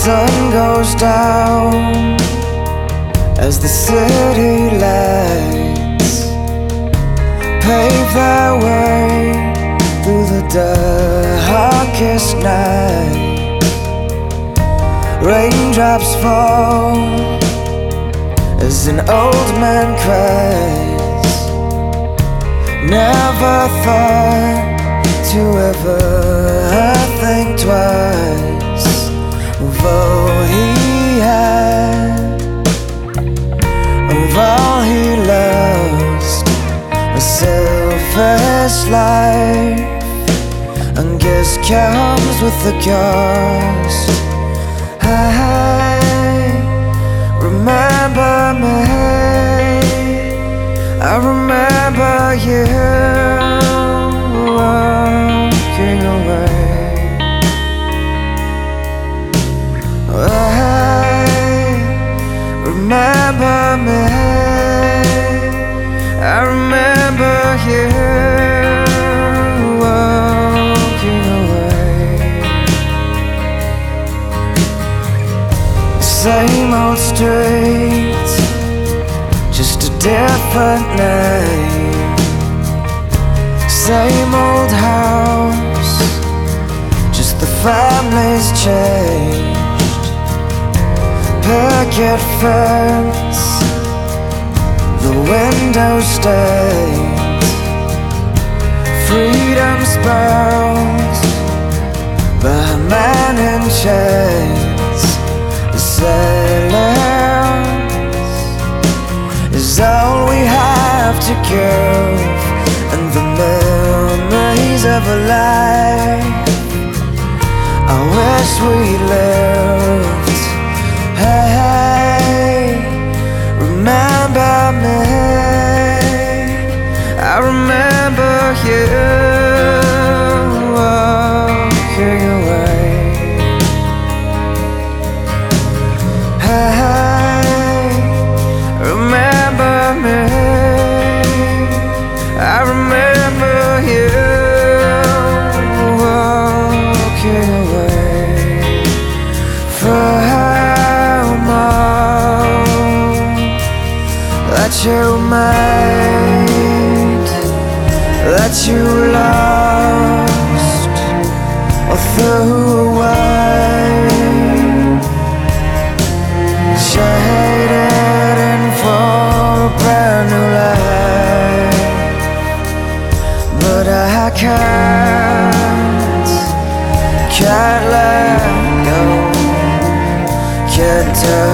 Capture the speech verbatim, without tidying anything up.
sun goes down as the city lights pave their way through the darkest night. Raindrops fall as an old man cries. Never thought to ever think twice of all he had, of all he lost. A selfish life, and guess comes with the cost. I remember me, I remember you walking away. I remember me, I remember you walking away. Same old streets, just a different name. Same old house, just the family's changed. Picket fence, the window stains. Freedom spells by a man in chains. The silence is all we have to give, and the memories of a life I wish we lived. Hey, remember me, I remember you walking away. Hey, remember me, I remember you walking away. For that you made, that you lost or threw away, shaded in for a brand new life. But I can't, can't let go, can't turn